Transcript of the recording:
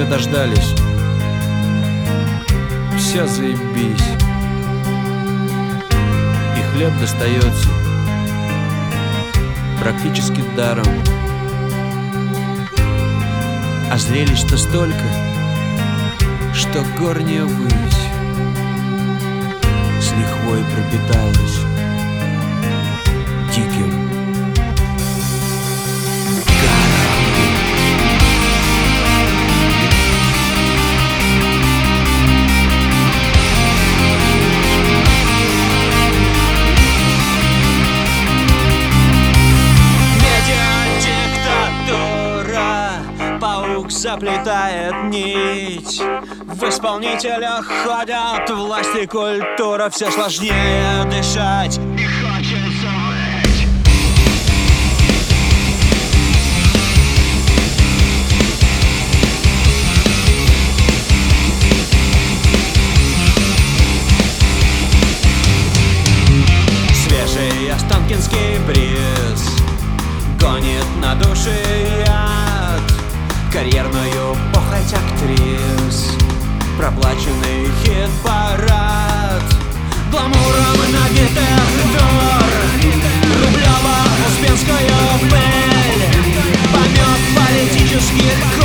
дождались. Все заебись. И хлеб достается практически даром. А зрелищ-то столько, что горняя высь с лихвой пропиталась диким. Паук заплетает нить, в исполнителях ходят власть и культура. Все сложнее дышать и хочется выть. Свежий останкинский бриз гонит на души яд, карьерную похоть актрис, проплаченный хит-парад, гламуром набитых дур, Рублево-Успенскую пыль, помет политических